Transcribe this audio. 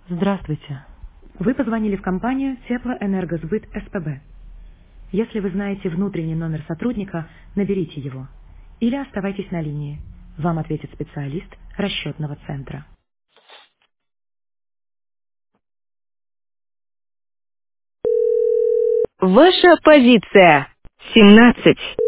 Здравствуйте. Вы позвонили в компанию Теплоэнергосбыт СПБ. Если вы знаете внутренний номер сотрудника, наберите его. Или оставайтесь на линии. Вам ответит специалист расчетного центра. Ваша позиция 17.